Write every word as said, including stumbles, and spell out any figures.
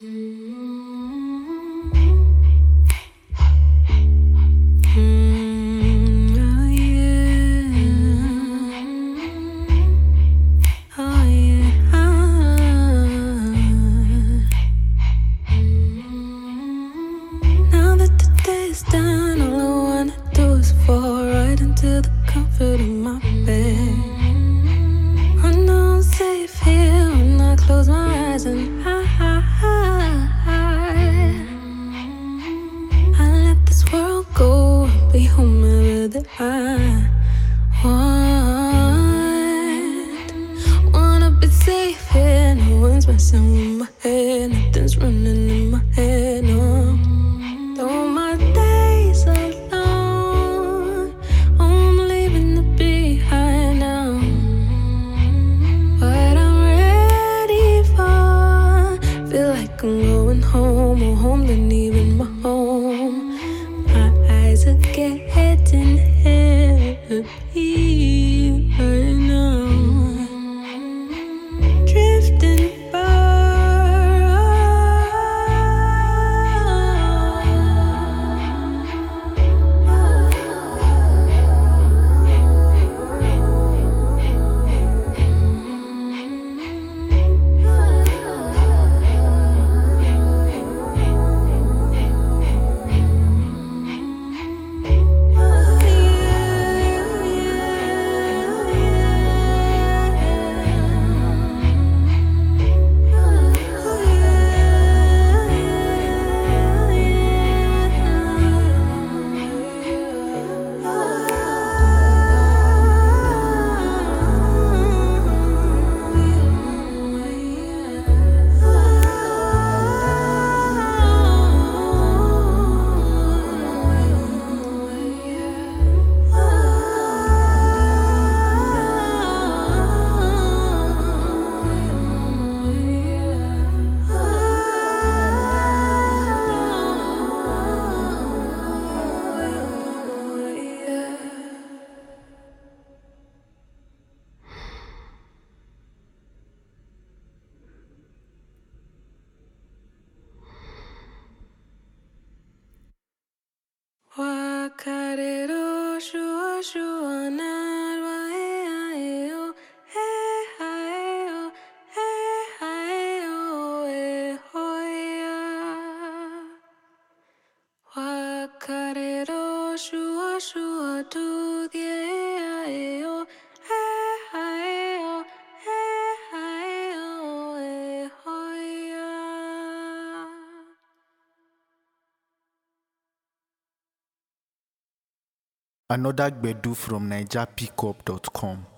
To the comfort of my bed. I know I'm safe here when I close my eyes and I, I let this world go and be whomever that I want. Wanna be safe here, no one's messing with my head, nothing's running in my head, no. Though my days are I'm going home, or home than even my home. My eyes are getting heavy right now. Drifting Wakarero shua shua narwa e ai o e ai o e ai o e hoya. Wakarero shua shua tu die ai o e ai o e ai o e hoya. Another Gbedu from Niger Pickup dot com.